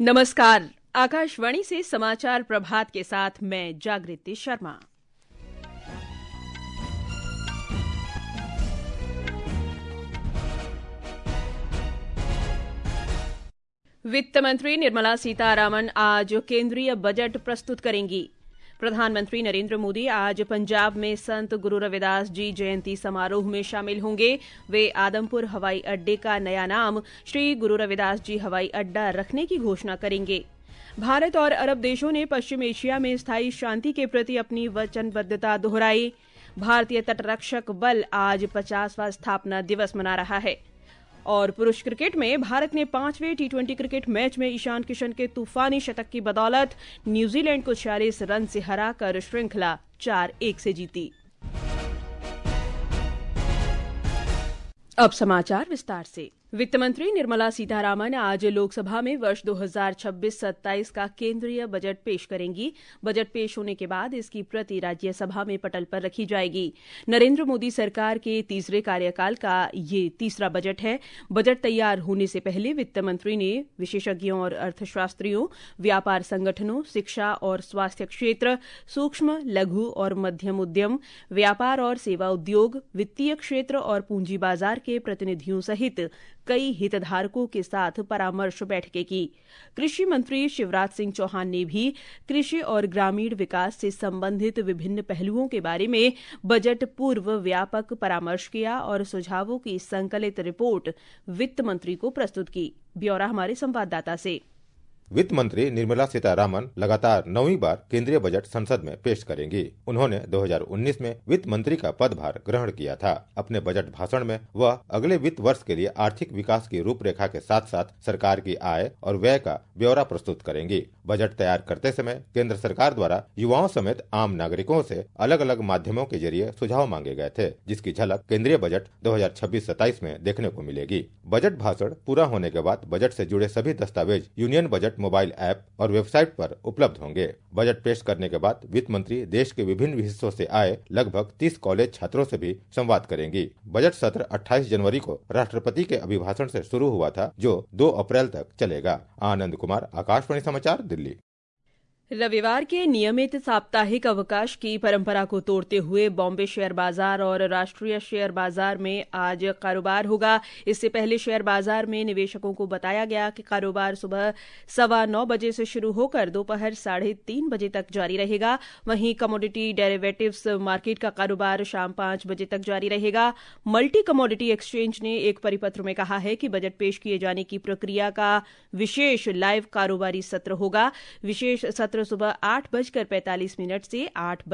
नमस्कार। आकाशवाणी से समाचार प्रभात के साथ मैं जागृति शर्मा। वित्त मंत्री निर्मला सीतारामन आज केंद्रीय बजट प्रस्तुत करेंगी। प्रधानमंत्री नरेंद्र मोदी आज पंजाब में संत गुरु रविदास जी जयंती समारोह में शामिल होंगे। वे आदमपुर हवाई अड्डे का नया नाम श्री गुरु रविदास जी हवाई अड्डा रखने की घोषणा करेंगे। भारत और अरब देशों ने पश्चिम एशिया में स्थायी शांति के प्रति अपनी वचनबद्धता दोहराई। भारतीय तटरक्षक बल आज 50वां स्थापना दिवस मना रहा है। और पुरुष क्रिकेट में भारत ने 5वें टी20 क्रिकेट मैच में ईशान किशन के तूफानी शतक की बदौलत न्यूजीलैंड को 46 रन से हराकर श्रृंखला 4-1 से जीती। अब समाचार विस्तार से। वित्त मंत्री निर्मला सीतारामन आज लोकसभा में वर्ष 2026-27 का केंद्रीय बजट पेश करेंगी। बजट पेश होने के बाद इसकी प्रति राज्यसभा में पटल पर रखी जाएगी। नरेंद्र मोदी सरकार के तीसरे कार्यकाल का ये तीसरा बजट है। बजट तैयार होने से पहले वित्त मंत्री ने विशेषज्ञों और अर्थशास्त्रियों, व्यापार संगठनों, शिक्षा और स्वास्थ्य क्षेत्र, सूक्ष्म, लघु और मध्यम उद्यम, व्यापार और सेवा उद्योग, वित्तीय क्षेत्र और पूंजी बाजार के प्रतिनिधियों सहित कई हितधारकों के साथ परामर्श बैठकें की। कृषि मंत्री शिवराज सिंह चौहान ने भी कृषि और ग्रामीण विकास से संबंधित विभिन्न पहलुओं के बारे में बजट पूर्व व्यापक परामर्श किया और सुझावों की संकलित रिपोर्ट वित्त मंत्री को प्रस्तुत की। ब्यौरा हमारे संवाददाता से। वित्त मंत्री निर्मला सीतारामन लगातार 9वीं बार केंद्रीय बजट संसद में पेश करेंगी। उन्होंने 2019 में वित्त मंत्री का पदभार ग्रहण किया था। अपने बजट भाषण में वह अगले वित्त वर्ष के लिए आर्थिक विकास की रूपरेखा के साथ साथ सरकार की आय और व्यय का ब्यौरा प्रस्तुत करेंगी। बजट तैयार करते समय केंद्र सरकार द्वारा युवाओं समेत आम नागरिकों से अलग अलग माध्यमों के जरिए सुझाव मांगे गए थे, जिसकी झलक केंद्रीय बजट 2026-27 में देखने को मिलेगी। बजट भाषण पूरा होने के बाद बजट से जुड़े सभी दस्तावेज यूनियन बजट मोबाइल ऐप और वेबसाइट पर उपलब्ध होंगे। बजट पेश करने के बाद वित्त मंत्री देश के विभिन्न हिस्सों से आए लगभग 30 कॉलेज छात्रों से भी संवाद करेंगी। बजट सत्र 28 जनवरी को राष्ट्रपति के अभिभाषण से शुरू हुआ था, जो 2 अप्रैल तक चलेगा। आनंद कुमार, आकाशवाणी समाचार, दिल्ली। रविवार के नियमित साप्ताहिक अवकाश की परंपरा को तोड़ते हुए बॉम्बे शेयर बाजार और राष्ट्रीय शेयर बाजार में आज कारोबार होगा। इससे पहले शेयर बाजार में निवेशकों को बताया गया कि कारोबार सुबह 9:15 बजे से शुरू होकर दोपहर 3:30 बजे तक जारी रहेगा। वहीं कमोडिटी डेरिवेटिव्स मार्केट का कारोबार शाम 5 बजे तक जारी रहेगा। मल्टी कमोडिटी एक्सचेंज ने एक परिपत्र में कहा है कि बजट पेश किए जाने की प्रक्रिया का विशेष लाइव कारोबारी सत्र होगा। विशेष सत्र सुबह 8:45 से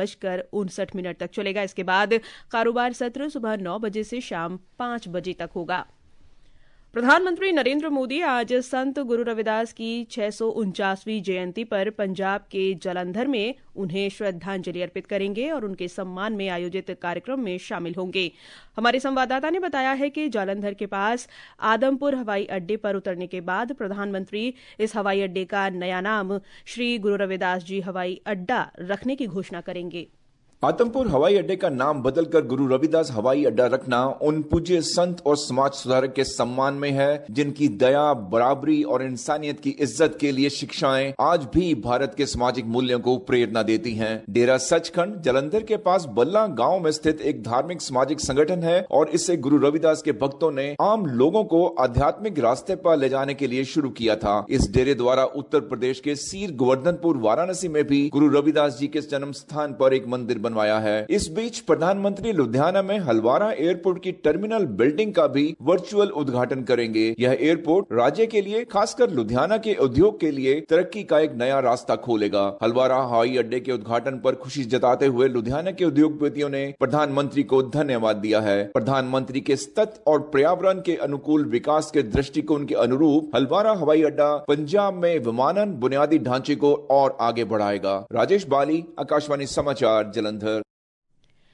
8:59 तक चलेगा। इसके बाद कारोबार सत्र सुबह 9 बजे से शाम 5 बजे तक होगा। प्रधानमंत्री नरेंद्र मोदी आज संत गुरु रविदास की 649वीं जयंती पर पंजाब के जालंधर में उन्हें श्रद्धांजलि अर्पित करेंगे और उनके सम्मान में आयोजित कार्यक्रम में शामिल होंगे। हमारे संवाददाता ने बताया है कि जालंधर के पास आदमपुर हवाई अड्डे पर उतरने के बाद प्रधानमंत्री इस हवाई अड्डे का नया नाम श्री गुरु रविदास जी हवाई अड्डा रखने की घोषणा करेंगे। आदमपुर हवाई अड्डे का नाम बदलकर गुरु रविदास हवाई अड्डा रखना उन पूज्य संत और समाज सुधारक के सम्मान में है, जिनकी दया, बराबरी और इंसानियत की इज्जत के लिए शिक्षाएं आज भी भारत के सामाजिक मूल्यों को प्रेरणा देती हैं। डेरा सचखंड जालंधर के पास बल्ला गांव में स्थित एक धार्मिक सामाजिक संगठन है और इसे गुरु रविदास के भक्तों ने आम लोगों को आध्यात्मिक रास्ते पर ले जाने के लिए शुरू किया था। इस डेरे द्वारा उत्तर प्रदेश के सीर गोवर्धनपुर वाराणसी में भी गुरु रविदास जी के जन्म स्थान पर एक मंदिर बनवाया है। इस बीच प्रधानमंत्री लुधियाना में हलवारा एयरपोर्ट की टर्मिनल बिल्डिंग का भी वर्चुअल उद्घाटन करेंगे। यह एयरपोर्ट राज्य के लिए, खासकर लुधियाना के उद्योग के लिए तरक्की का एक नया रास्ता खोलेगा। हलवारा हवाई अड्डे के उद्घाटन पर खुशी जताते हुए लुधियाना के उद्योगपतियों ने प्रधानमंत्री को धन्यवाद दिया है। प्रधानमंत्री के सतत और पर्यावरण के अनुकूल विकास के दृष्टिकोण के अनुरूप हलवारा हवाई अड्डा पंजाब में विमानन बुनियादी ढांचे को और आगे बढ़ाएगा। राजेश बाली, आकाशवाणी समाचार, जालंधर।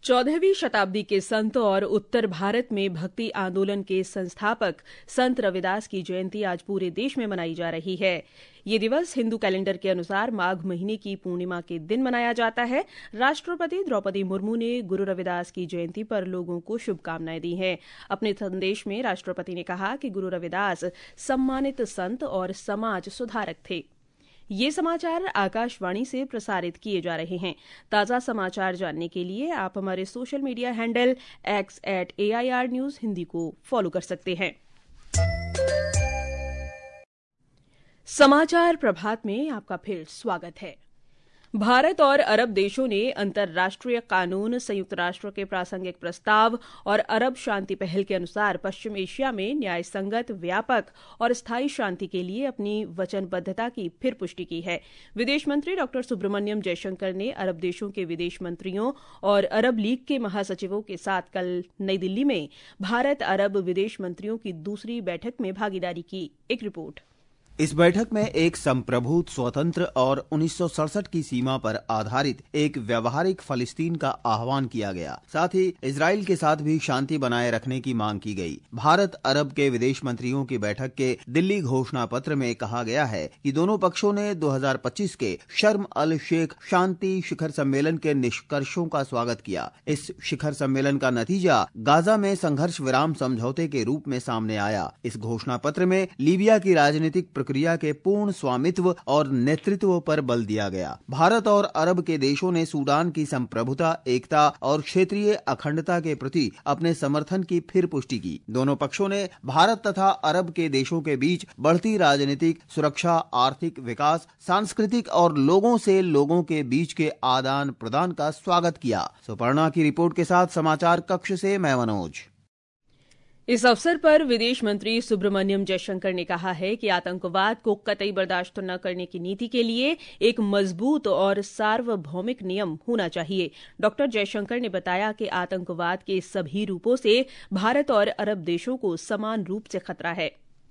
14वीं शताब्दी के संत और उत्तर भारत में भक्ति आंदोलन के संस्थापक संत रविदास की जयंती आज पूरे देश में मनाई जा रही है। ये दिवस हिंदू कैलेंडर के अनुसार माघ महीने की पूर्णिमा के दिन मनाया जाता है। राष्ट्रपति द्रौपदी मुर्मू ने गुरु रविदास की जयंती पर लोगों को शुभकामनाएं दी हैं। अपने संदेश में राष्ट्रपति ने कहा कि गुरु रविदास सम्मानित संत और समाज सुधारक थे। ये समाचार आकाशवाणी से प्रसारित किए जा रहे हैं। ताज़ा समाचार जानने के लिए आप हमारे social media handle x@AIR News Hindi को फॉलो कर सकते हैं। समाचार प्रभात में आपका फिर स्वागत है। भारत और अरब देशों ने अंतर्राष्ट्रीय कानून, संयुक्त राष्ट्र के प्रासंगिक प्रस्ताव और अरब शांति पहल के अनुसार पश्चिम एशिया में न्याय संगत, व्यापक और स्थायी शांति के लिए अपनी वचनबद्धता की फिर पुष्टि की है। विदेश मंत्री डॉ सुब्रमण्यम जयशंकर ने अरब देशों के विदेश मंत्रियों और अरब लीग के महासचिवों के साथ कल नई दिल्ली में भारत अरब विदेश मंत्रियों की दूसरी बैठक में भागीदारी की। एक रिपोर्ट। इस बैठक में एक संप्रभुत्व, स्वतंत्र और 1967 की सीमा पर आधारित एक व्यवहारिक फलस्तीन का आह्वान किया गया। साथ ही इजराइल के साथ भी शांति बनाए रखने की मांग की गई। भारत अरब के विदेश मंत्रियों की बैठक के दिल्ली घोषणा पत्र में कहा गया है कि दोनों पक्षों ने 2025 के शर्म अल शेख शांति शिखर सम्मेलन के निष्कर्षों का स्वागत किया। इस शिखर सम्मेलन का नतीजा गाजा में संघर्ष विराम समझौते के रूप में सामने आया। इस घोषणा पत्र में लीबिया की राजनीतिक प्रक्रिया के पूर्ण स्वामित्व और नेतृत्व पर बल दिया गया। भारत और अरब के देशों ने सूडान की संप्रभुता, एकता और क्षेत्रीय अखंडता के प्रति अपने समर्थन की फिर पुष्टि की। दोनों पक्षों ने भारत तथा अरब के देशों के बीच बढ़ती राजनीतिक, सुरक्षा, आर्थिक विकास, सांस्कृतिक और लोगों से लोगों के बीच के आदान प्रदान का स्वागत किया। सुपर्णा की रिपोर्ट के साथ समाचार कक्ष से मैं मनोज। इस अवसर पर विदेश मंत्री सुब्रमण्यम जयशंकर ने कहा है कि आतंकवाद को कतई बर्दाश्त न करने की नीति के लिए एक मजबूत और सार्वभौमिक नियम होना चाहिए। डॉक्टर जयशंकर ने बताया कि आतंकवाद के सभी रूपों से भारत और अरब देशों को समान रूप से खतरा है।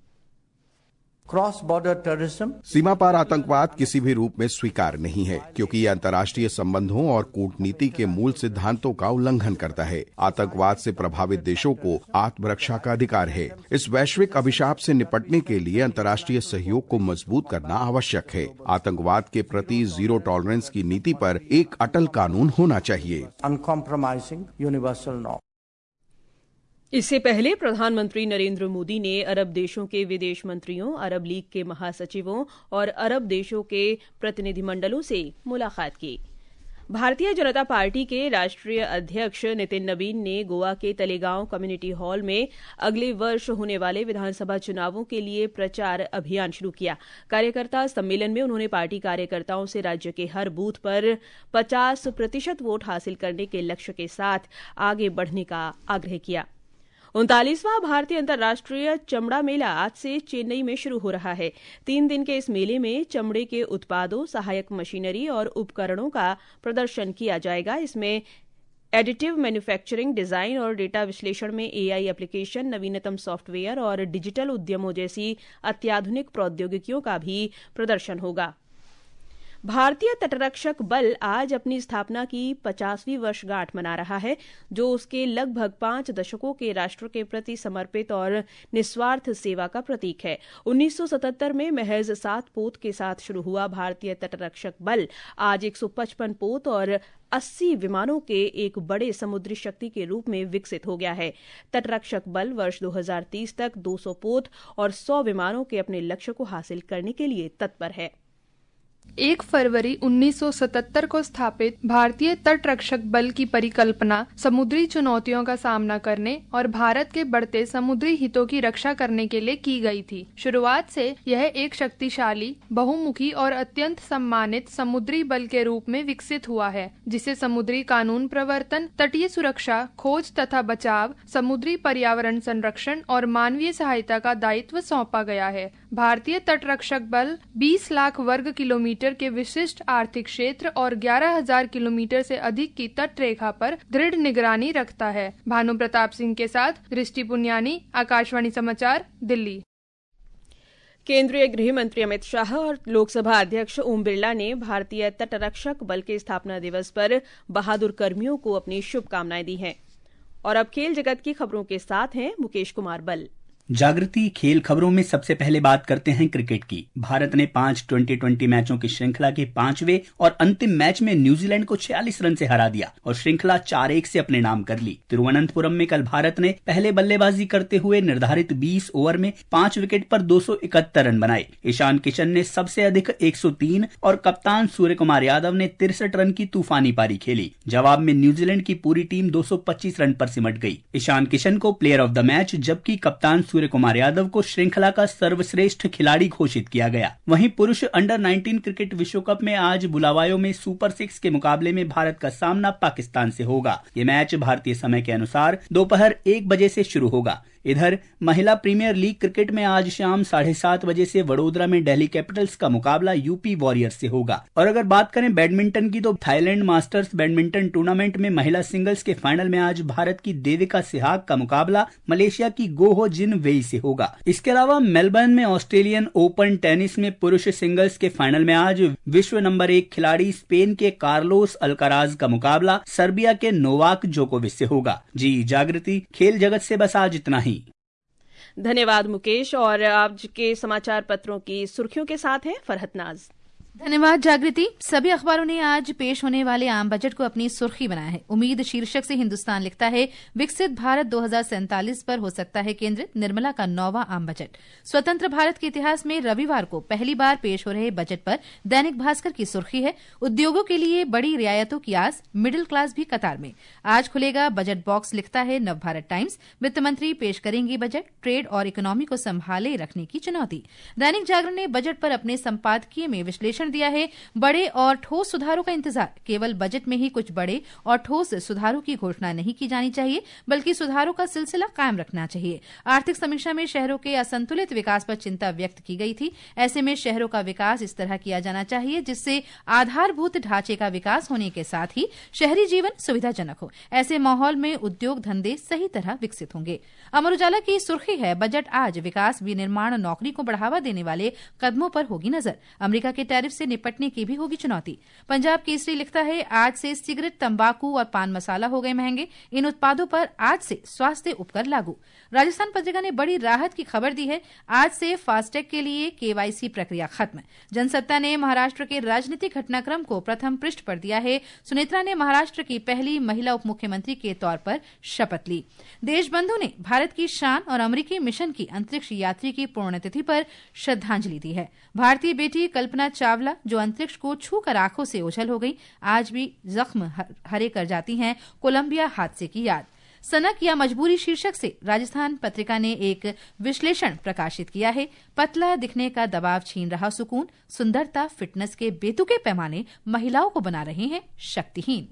क्रॉस बॉर्डर टेररिज्म, सीमा पार आतंकवाद किसी भी रूप में स्वीकार नहीं है, क्योंकि ये अंतर्राष्ट्रीय संबंधों और कूटनीति के मूल सिद्धांतों का उल्लंघन करता है। आतंकवाद से प्रभावित देशों को आत्मरक्षा का अधिकार है। इस वैश्विक अभिशाप से निपटने के लिए अंतर्राष्ट्रीय सहयोग को मजबूत करना आवश्यक है। आतंकवाद के प्रति जीरो टॉलरेंस की नीति पर एक अटल कानून होना चाहिए। Uncompromising universal law. इससे पहले प्रधानमंत्री नरेंद्र मोदी ने अरब देशों के विदेश मंत्रियों, अरब लीग के महासचिवों और अरब देशों के प्रतिनिधिमंडलों से मुलाकात की। भारतीय जनता पार्टी के राष्ट्रीय अध्यक्ष नितिन नवीन ने गोवा के तलेगांव कम्युनिटी हॉल में अगले वर्ष होने वाले विधानसभा चुनावों के लिए प्रचार अभियान शुरू किया। कार्यकर्ता सम्मेलन में उन्होंने पार्टी कार्यकर्ताओं से राज्य के हर बूथ पर 50% वोट हासिल करने के लक्ष्य के साथ आगे बढ़ने का आग्रह किया। 39वां भारतीय अंतर्राष्ट्रीय चमड़ा मेला आज से चेन्नई में शुरू हो रहा है। 3 दिन के इस मेले में चमड़े के उत्पादों, सहायक मशीनरी और उपकरणों का प्रदर्शन किया जाएगा। इसमें एडिटिव मैन्युफैक्चरिंग, डिजाइन और डेटा विश्लेषण में AI एप्लीकेशन, नवीनतम सॉफ्टवेयर और डिजिटल उद्यमों जैसी अत्याधुनिक प्रौद्योगिकियों का भी प्रदर्शन होगा। भारतीय तटरक्षक बल आज अपनी स्थापना की 50वीं वर्षगांठ मना रहा है, जो उसके लगभग 5 दशकों के राष्ट्र के प्रति समर्पित और निस्वार्थ सेवा का प्रतीक है। 1977 में महज 7 पोत के साथ शुरू हुआ भारतीय तटरक्षक बल आज 155 पोत और 80 विमानों के एक बड़े समुद्री शक्ति के रूप में विकसित हो गया है। तटरक्षक बल वर्ष 2030 तक 200 पोत और 100 विमानों के अपने लक्ष्य को हासिल करने के लिए तत्पर है। 1 फरवरी 1977 को स्थापित भारतीय तटरक्षक बल की परिकल्पना समुद्री चुनौतियों का सामना करने और भारत के बढ़ते समुद्री हितों की रक्षा करने के लिए की गई थी। शुरुआत से यह एक शक्तिशाली, बहुमुखी और अत्यंत सम्मानित समुद्री बल के रूप में विकसित हुआ है, जिसे समुद्री कानून प्रवर्तन, तटीय सुरक्षा, खोज तथा बचाव, समुद्री पर्यावरण संरक्षण और मानवीय सहायता का दायित्व सौंपा गया है। भारतीय तटरक्षक बल 20 लाख वर्ग किलोमीटर के विशिष्ट आर्थिक क्षेत्र और 11,000 किलोमीटर से अधिक की तट रेखा पर दृढ़ निगरानी रखता है। भानु प्रताप सिंह के साथ दृष्टि पुनियानी, आकाशवाणी समाचार, दिल्ली। केंद्रीय गृह मंत्री अमित शाह और लोकसभा अध्यक्ष ओम बिरला ने भारतीय तटरक्षक बल के स्थापना दिवस पर बहादुर कर्मियों को अपनी शुभकामनाएं दी हैं। और अब खेल जगत की खबरों के साथ हैं मुकेश कुमार बल। जागृति खेल खबरों में सबसे पहले बात करते हैं क्रिकेट की। भारत ने 5 2020 मैचों की श्रृंखला के 5वें और अंतिम मैच में न्यूजीलैंड को 46 रन से हरा दिया और श्रृंखला 4-1 से अपने नाम कर ली। तिरुवनंतपुरम में कल भारत ने पहले बल्लेबाजी करते हुए निर्धारित 20 ओवर में 5 विकेट पर 271 रन बनाए। ईशान किशन ने सबसे अधिक 103 और कप्तान सूर्य कुमार यादव ने 63 रन की तूफानी पारी खेली। जवाब में न्यूजीलैंड की पूरी टीम 225 रन पर सिमट गई। ईशान किशन को प्लेयर ऑफ द मैच जबकि कप्तान सूर्य कुमार यादव को श्रृंखला का सर्वश्रेष्ठ खिलाड़ी घोषित किया गया। वहीं पुरुष अंडर 19 क्रिकेट विश्व कप में आज बुलावायो में सुपर 6 के मुकाबले में भारत का सामना पाकिस्तान से होगा। ये मैच भारतीय समय के अनुसार दोपहर 1 बजे से शुरू होगा। इधर महिला प्रीमियर लीग क्रिकेट में आज शाम 7:30 बजे से वडोदरा में दिल्ली कैपिटल्स का मुकाबला यूपी वॉरियर्स से होगा। और अगर बात करें बैडमिंटन की तो थाईलैंड मास्टर्स बैडमिंटन टूर्नामेंट में महिला सिंगल्स के फाइनल में आज भारत की देविका सिहाग का मुकाबला मलेशिया की गोहो जिन वेई से होगा। इसके अलावा मेलबर्न में ऑस्ट्रेलियन ओपन टेनिस में पुरुष सिंगल्स के फाइनल में आज विश्व नंबर 1 खिलाड़ी स्पेन के कार्लोस अल्काराज का मुकाबला सर्बिया के नोवाक जोकोविच से होगा। जी जागृति खेल जगत से बस आज इतना ही। धन्यवाद मुकेश। और आज के समाचार पत्रों की सुर्खियों के साथ हैं फरहत नाज। धन्यवाद जागृति। सभी अखबारों ने आज पेश होने वाले आम बजट को अपनी सुर्खी बनाया है। उम्मीद शीर्षक से हिंदुस्तान लिखता है, विकसित भारत 2047 पर हो सकता है केंद्रित निर्मला का 9वां आम बजट। स्वतंत्र भारत के इतिहास में रविवार को पहली बार पेश हो रहे बजट पर दैनिक भास्कर की सुर्खी है, उद्योगों के लिए बड़ी रियायतों की आस, मिडिल क्लास भी कतार में। आज खुलेगा बजट बॉक्स, लिखता है नवभारत टाइम्स। वित्त मंत्री पेश करेंगी बजट, ट्रेड और इकोनॉमी को संभाले रखने की चुनौती। दैनिक जागरण ने बजट पर अपने संपादकीय में विश्लेषण दिया है, बड़े और ठोस सुधारों का इंतजार। केवल बजट में ही कुछ बड़े और ठोस सुधारों की घोषणा नहीं की जानी चाहिए, बल्कि सुधारों का सिलसिला कायम रखना चाहिए। आर्थिक समीक्षा में शहरों के असंतुलित विकास पर चिंता व्यक्त की गई थी। ऐसे में शहरों का विकास इस तरह किया जाना चाहिए जिससे आधारभूत ढांचे का विकास होने के साथ ही शहरी जीवन सुविधाजनक हो। ऐसे माहौल में उद्योग धंधे सही तरह विकसित होंगे। अमर उजाला की सुर्खी है, बजट आज विकास विनिर्माण नौकरी को बढ़ावा देने वाले कदमों पर होगी नजर। अमेरिका के टैरिफ से निपटने की भी होगी चुनौती। पंजाब केसरी लिखता है, आज से सिगरेट, तंबाकू और पान मसाला हो गए महंगे। इन उत्पादों पर आज से स्वास्थ्य उपकर लागू। राजस्थान पत्रिका ने बड़ी राहत की खबर दी है, आज से फास्टैग के लिए केवाईसी प्रक्रिया खत्म। जनसत्ता ने महाराष्ट्र के राजनीतिक घटनाक्रम को प्रथम पृष्ठ पर दिया है। सुनेत्रा ने महाराष्ट्र की पहली महिला उप मुख्यमंत्री के तौर पर शपथ ली। देशबंधु ने भारत की शान और अमेरिकी मिशन की अंतरिक्ष यात्री की पुण्यतिथि पर श्रद्धांजलि दी है। भारतीय बेटी कल्पना चावला जो अंतरिक्ष को छूकर आंखों से ओझल हो गई, आज भी जख्म हरे कर जाती हैं कोलंबिया हादसे की याद। सनक या मजबूरी शीर्षक से राजस्थान पत्रिका ने एक विश्लेषण प्रकाशित किया है, पतला दिखने का दबाव छीन रहा सुकून, सुंदरता फिटनेस के बेतुके पैमाने महिलाओं को बना रहे हैं शक्तिहीन।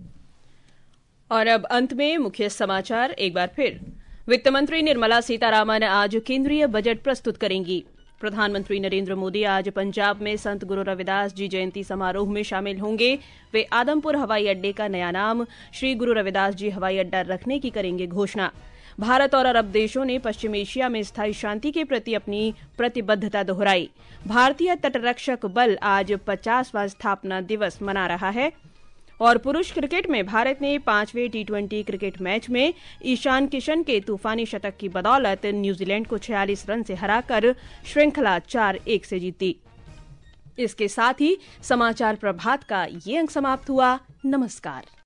और अब अंत में मुख्य समाचार एक बार फिर। वित्त मंत्री निर्मला सीतारामन आज केंद्रीय बजट प्रस्तुत करेंगी। प्रधानमंत्री नरेंद्र मोदी आज पंजाब में संत गुरु रविदास जी जयंती समारोह में शामिल होंगे। वे आदमपुर हवाई अड्डे का नया नाम श्री गुरु रविदास जी हवाई अड्डा रखने की करेंगे घोषणा। भारत और अरब देशों ने पश्चिम एशिया में स्थायी शांति के प्रति अपनी प्रतिबद्धता दोहराई। भारतीय तटरक्षक बल आज 50वां स्थापना दिवस मना रहा है। और पुरुष क्रिकेट में भारत ने 5वें T20 क्रिकेट मैच में ईशान किशन के तूफानी शतक की बदौलत न्यूजीलैंड को 46 रन से हराकर श्रृंखला 4-1 से जीती। इसके साथ ही समाचार प्रभात का ये अंक समाप्त हुआ। नमस्कार।